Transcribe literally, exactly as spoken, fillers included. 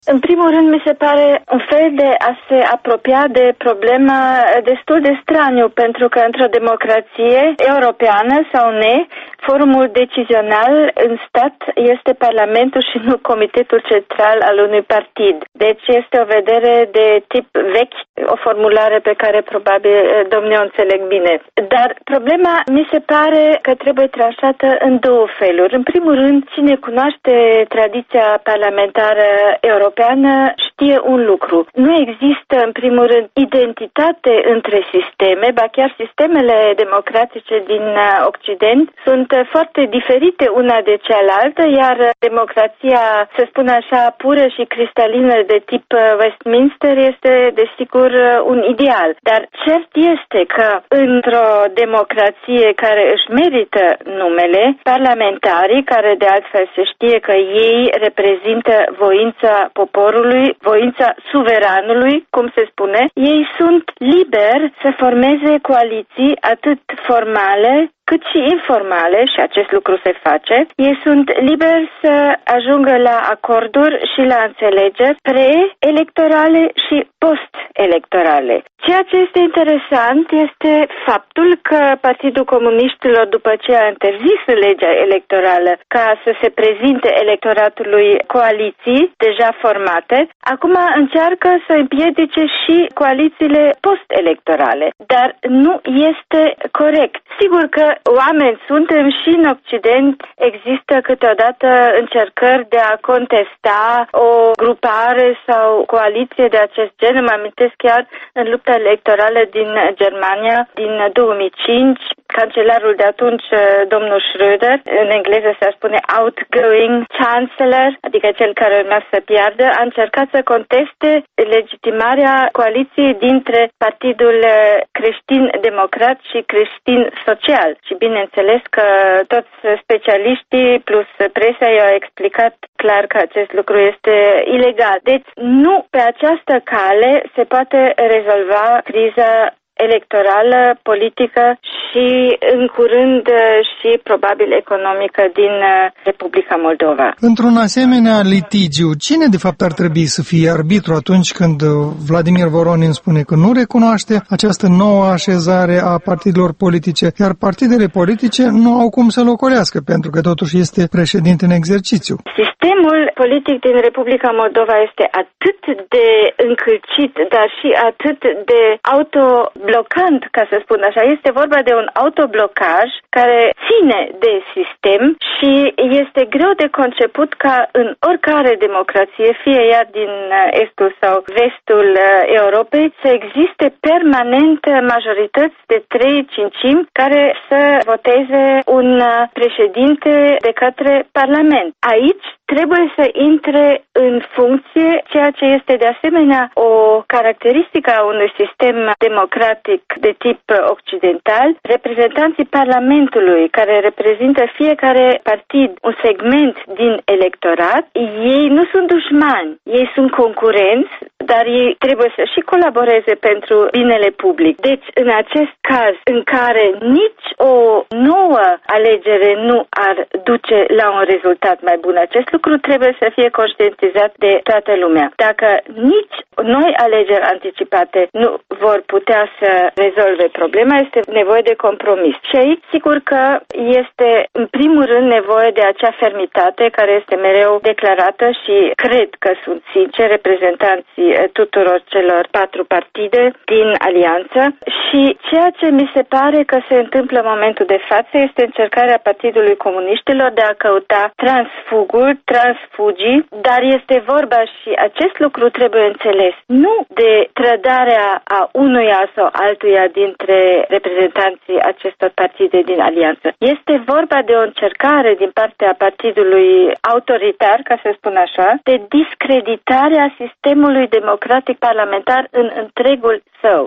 În primul rând, mi se pare un fel de a se apropia de problema destul de straniu, pentru că într-o democrație europeană sau ne, forumul decizional în stat este Parlamentul și nu Comitetul Central al unui partid. Deci este o vedere de tip vechi, o formulare pe care probabil domnii o înțeleg bine. Dar problema mi se pare că trebuie tranșată în două feluri. În primul rând, cine cunoaște tradiția parlamentară europeană știe un lucru. Nu există, în primul rând, identitate între sisteme, ba chiar sistemele democratice din Occident sunt foarte diferite una de cealaltă, iar democrația, să spun așa, pură și cristalină de tip Westminster este, desigur, un ideal. Dar cert este că într-o democrație care își merită numele, parlamentarii, care de altfel se știe că ei reprezintă voința poporului, voința suveranului, cum se spune, ei sunt liberi să formeze coaliții atât formale cât și informale, și acest lucru se face. Ei sunt liberi să ajungă la acorduri și la înțelegeri pre-electorale și post-electorale. Ceea ce este interesant este faptul că Partidul Comuniștilor, după ce a interzis legea electorală ca să se prezinte electoratului coaliții deja formate, acum încearcă să împiedice și coalițiile post-electorale. Dar nu este corect. Sigur că oameni suntem și în Occident, există câteodată încercări de a contesta o grupare sau coaliție de acest gen. Mă amintesc chiar în lupta electorală din Germania din două mii cinci, cancelarul de atunci, domnul Schröder, în engleză se spune outgoing chancellor, adică cel care urma să piardă, a încercat să conteste legitimarea coaliției dintre Partidul Creștin-Democrat și Creștin-Social. Și bineînțeles că toți specialiștii plus presa i-au explicat clar că acest lucru este ilegal. Deci nu pe această cale se poate rezolva criza electorală, politică și în curând și probabil economică din Republica Moldova. Într-un asemenea litigiu, cine de fapt ar trebui să fie arbitru atunci când Vladimir Voronin spune că nu recunoaște această nouă așezare a partidelor politice, iar partidele politice nu au cum să-l ocolească, pentru că totuși este președinte în exercițiu? Sistemul politic din Republica Moldova este atât de încălcit, dar și atât de autoblocant, ca să spun așa. Este vorba de un autoblocaj care ține de sistem și este greu de conceput ca în oricare democrație, fie ea din estul sau vestul Europei, să existe permanent majorități de trei cincimi care să voteze un președinte de către Parlament. Aici trebuie să intre în funcție ceea ce este de asemenea o caracteristică a unui sistem democratic de tip occidental, reprezentanții Parlamentului, care reprezintă fiecare partid un segment din electorat. Ei nu sunt dușmani, ei sunt concurenți, dar ei trebuie să și colaboreze pentru binele public. Deci, în acest caz în care nici o nouă alegere nu ar duce la un rezultat mai bun, acest lucru trebuie să fie conștientizat de toată lumea. Dacă nici noi alegeri anticipate nu vor putea să rezolve problema, este nevoie de compromis. Și aici, sigur că este în primul rând nevoie de acea fermitate care este mereu declarată și cred că sunt sinceri reprezentanții tuturor celor patru partide din alianță. Și ceea ce mi se pare că se întâmplă în momentul de față este încercarea Partidului Comuniștilor de a căuta transfuguri, transfugii, dar este vorba și acest lucru trebuie înțeles, nu de trădarea a unuia sau altuia dintre reprezentanții acestor partide din alianță. Este vorba de o încercare din partea partidului autoritar, ca să spun așa, de discreditarea sistemului democratic parlamentar în întregul său.